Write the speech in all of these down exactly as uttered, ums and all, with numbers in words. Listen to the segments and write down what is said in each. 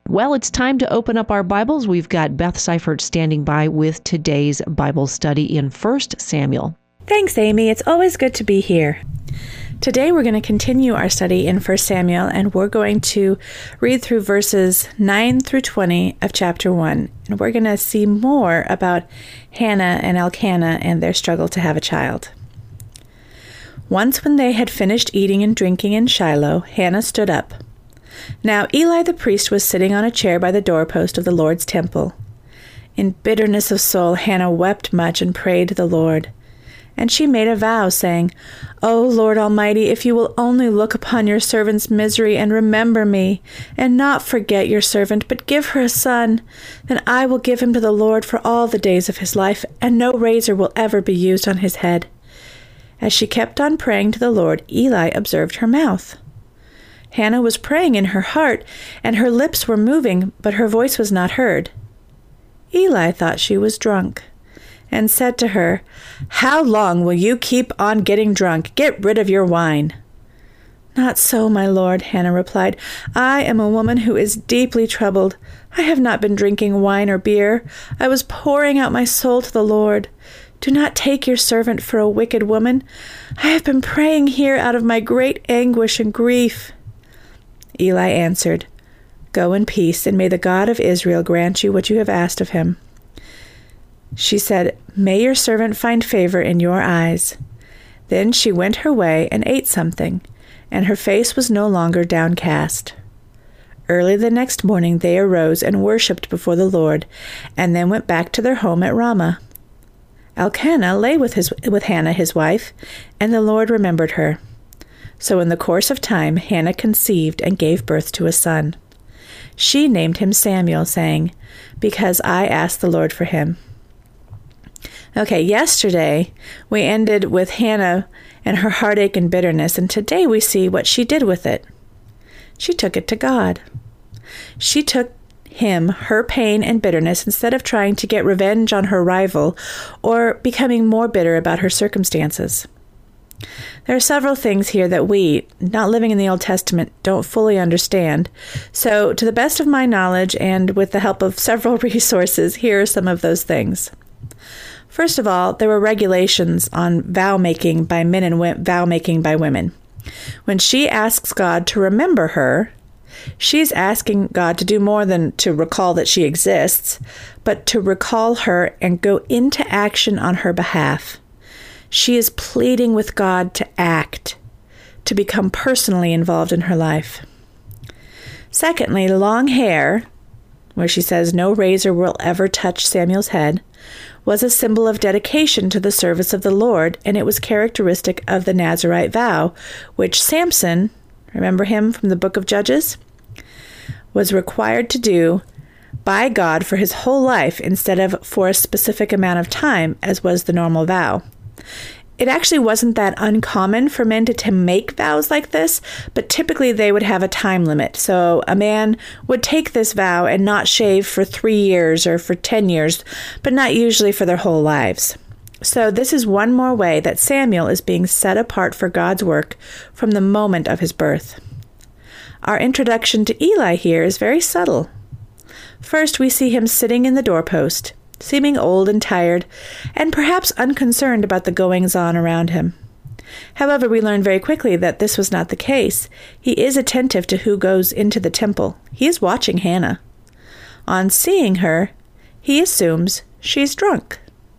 Well, it's time to open up our Bibles. We've got Beth Seifert standing by with today's Bible study in First Samuel. Thanks, Amy. It's always good to be here. Today we're going to continue our study in First Samuel, and we're going to read through verses nine through twenty of chapter one. And we're going to see more about Hannah and Elkanah and their struggle to have a child. Once when they had finished eating and drinking in Shiloh, Hannah stood up. Now Eli the priest was sitting on a chair by the doorpost of the Lord's temple. In bitterness of soul, Hannah wept much and prayed to the Lord. And she made a vow, saying, O Lord Almighty, if you will only look upon your servant's misery and remember me, and not forget your servant, but give her a son, then I will give him to the Lord for all the days of his life, and no razor will ever be used on his head. As she kept on praying to the Lord, Eli observed her mouth. Hannah was praying in her heart, and her lips were moving, but her voice was not heard. Eli thought she was drunk, and said to her, How long will you keep on getting drunk? Get rid of your wine. Not so, my lord, Hannah replied. I am a woman who is deeply troubled. I have not been drinking wine or beer. I was pouring out my soul to the Lord. Do not take your servant for a wicked woman. I have been praying here out of my great anguish and grief. Eli answered, Go in peace, and may the God of Israel grant you what you have asked of him. She said, May your servant find favor in your eyes. Then she went her way and ate something, and her face was no longer downcast. Early the next morning they arose and worshipped before the Lord, and then went back to their home at Ramah. Elkanah lay with his with Hannah his wife, and the Lord remembered her. So in the course of time Hannah conceived and gave birth to a son. She named him Samuel, saying, Because I asked the Lord for him. Okay, yesterday we ended with Hannah and her heartache and bitterness, and today we see what she did with it. She took it to God. She took him, her pain and bitterness, instead of trying to get revenge on her rival or becoming more bitter about her circumstances. There are several things here that we, not living in the Old Testament, don't fully understand. So, to the best of my knowledge and with the help of several resources, here are some of those things. First of all, there were regulations on vow-making by men and wi- vow-making by women. When she asks God to remember her, she's asking God to do more than to recall that she exists, but to recall her and go into action on her behalf. She is pleading with God to act, to become personally involved in her life. Secondly, long hair, where she says no razor will ever touch Samuel's head, was a symbol of dedication to the service of the Lord, and it was characteristic of the Nazirite vow, which Samson, remember him from the book of Judges, was required to do by God for his whole life instead of for a specific amount of time, as was the normal vow. It actually wasn't that uncommon for men to, to make vows like this, but typically they would have a time limit. So a man would take this vow and not shave for three years or for ten years, but not usually for their whole lives. So this is one more way that Samuel is being set apart for God's work from the moment of his birth. Our introduction to Eli here is very subtle. First, we see him sitting in the doorpost, seeming old and tired, and perhaps unconcerned about the goings-on around him. However, we learn very quickly that this was not the case. He is attentive to who goes into the temple. He is watching Hannah. On seeing her, he assumes she's drunk.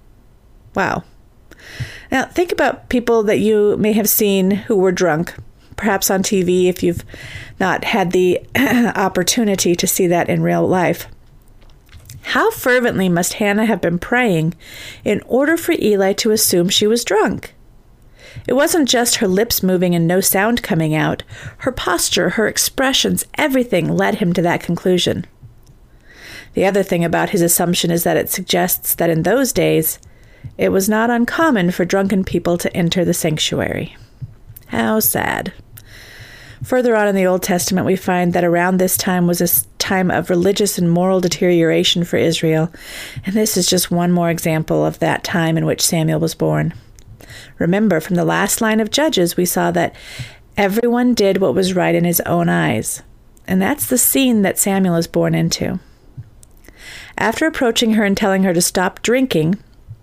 Wow. Now, think about people that you may have seen who were drunk, perhaps on T V if you've not had the opportunity to see that in real life. How fervently must Hannah have been praying in order for Eli to assume she was drunk? It wasn't just her lips moving and no sound coming out. Her posture, her expressions, everything led him to that conclusion. The other thing about his assumption is that it suggests that in those days, it was not uncommon for drunken people to enter the sanctuary. How sad. Further on in the Old Testament, we find that around this time was a time of religious and moral deterioration for Israel, and this is just one more example of that time in which Samuel was born. Remember, from the last line of Judges, we saw that everyone did what was right in his own eyes. And that's the scene that Samuel is born into. After approaching her and telling her to stop drinking,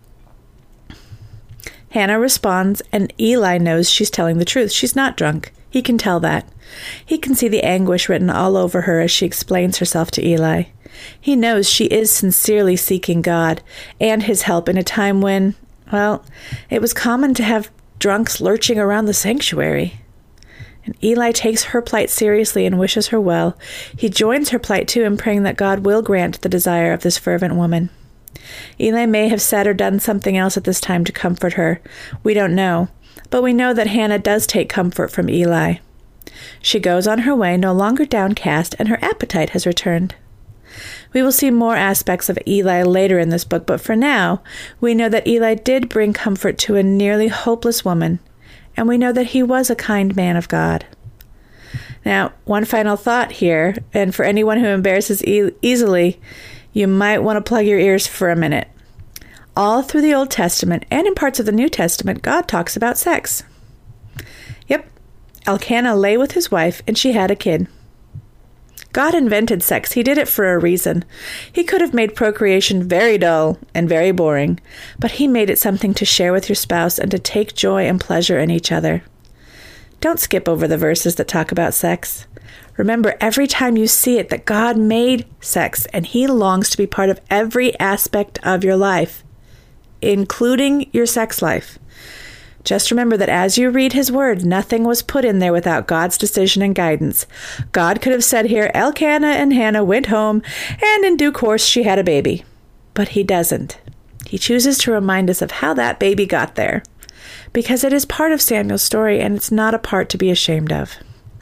Hannah responds, and Eli knows she's telling the truth. She's not drunk. He can tell that. He can see the anguish written all over her as she explains herself to Eli. He knows she is sincerely seeking God and his help in a time when, well, it was common to have drunks lurching around the sanctuary. And Eli takes her plight seriously and wishes her well. He joins her plight too in praying that God will grant the desire of this fervent woman. Eli may have said or done something else at this time to comfort her. We don't know, but we know that Hannah does take comfort from Eli. She goes on her way, no longer downcast, and her appetite has returned. We will see more aspects of Eli later in this book, but for now, we know that Eli did bring comfort to a nearly hopeless woman, and we know that he was a kind man of God. Now, one final thought here, and for anyone who embarrasses e- easily, you might want to plug your ears for a minute. All through the Old Testament and in parts of the New Testament, God talks about sex. Yep, Elkanah lay with his wife and she had a kid. God invented sex. He did it for a reason. He could have made procreation very dull and very boring, but he made it something to share with your spouse and to take joy and pleasure in each other. Don't skip over the verses that talk about sex. Remember every time you see it that God made sex and he longs to be part of every aspect of your life, including your sex life. Just remember that as you read his word, nothing was put in there without God's decision and guidance. God could have said here, Elkanah and Hannah went home, and in due course she had a baby. But he doesn't. He chooses to remind us of how that baby got there, because it is part of Samuel's story, and it's not a part to be ashamed of.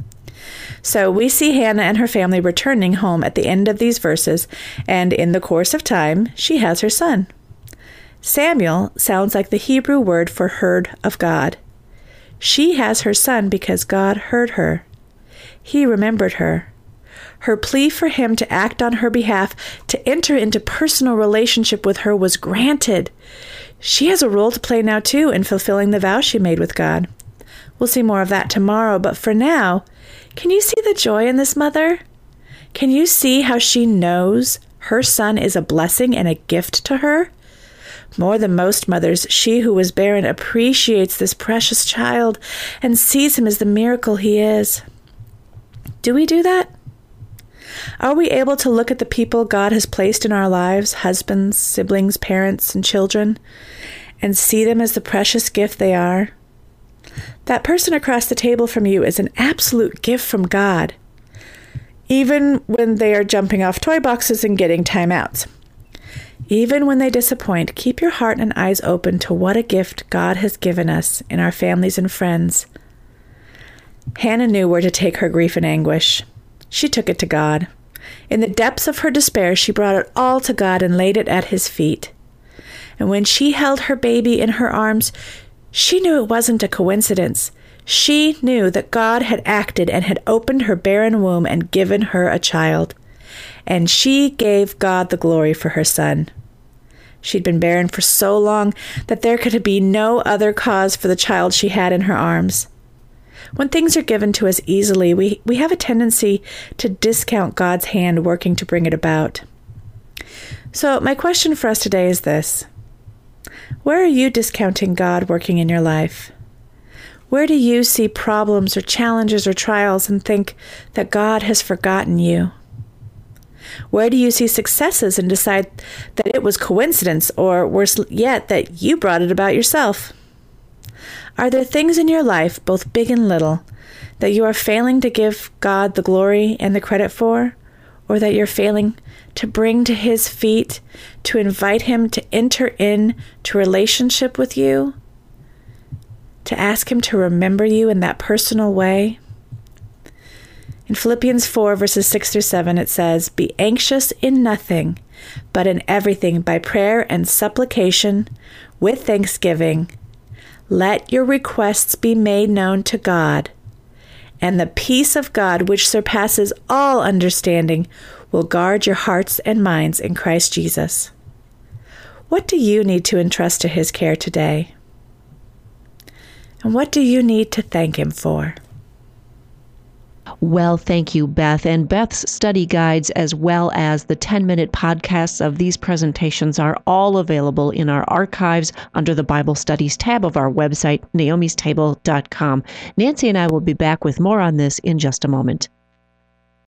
So we see Hannah and her family returning home at the end of these verses, and in the course of time, she has her son. Samuel sounds like the Hebrew word for heard of God. She has her son because God heard her. He remembered her. Her plea for him to act on her behalf, to enter into personal relationship with her, was granted. She has a role to play now, too, in fulfilling the vow she made with God. We'll see more of that tomorrow, but for now, can you see the joy in this mother? Can you see how she knows her son is a blessing and a gift to her? More than most mothers, she who was barren appreciates this precious child and sees him as the miracle he is. Do we do that? Are we able to look at the people God has placed in our lives, husbands, siblings, parents, and children, and see them as the precious gift they are? That person across the table from you is an absolute gift from God, even when they are jumping off toy boxes and getting timeouts. Even when they disappoint, keep your heart and eyes open to what a gift God has given us in our families and friends. Hannah knew where to take her grief and anguish. She took it to God. In the depths of her despair, she brought it all to God and laid it at his feet. And when she held her baby in her arms, she knew it wasn't a coincidence. She knew that God had acted and had opened her barren womb and given her a child. And she gave God the glory for her son. She'd been barren for so long that there could be no other cause for the child she had in her arms. When things are given to us easily, we, we have a tendency to discount God's hand working to bring it about. So my question for us today is this. Where are you discounting God working in your life? Where do you see problems or challenges or trials and think that God has forgotten you? Where do you see successes and decide that it was coincidence, or worse yet, that you brought it about yourself? Are there things in your life, both big and little, that you are failing to give God the glory and the credit for, or that you're failing to bring to his feet, to invite him to enter into relationship with you, to ask him to remember you in that personal way? In Philippians four, verses six through seven, it says, "Be anxious in nothing, but in everything by prayer and supplication, with thanksgiving. Let your requests be made known to God, and the peace of God, which surpasses all understanding, will guard your hearts and minds in Christ Jesus." What do you need to entrust to his care today? And what do you need to thank him for? Well, thank you, Beth. And Beth's study guides, as well as the ten-minute podcasts of these presentations, are all available in our archives under the Bible Studies tab of our website, naomis table dot com. Nancy and I will be back with more on this in just a moment.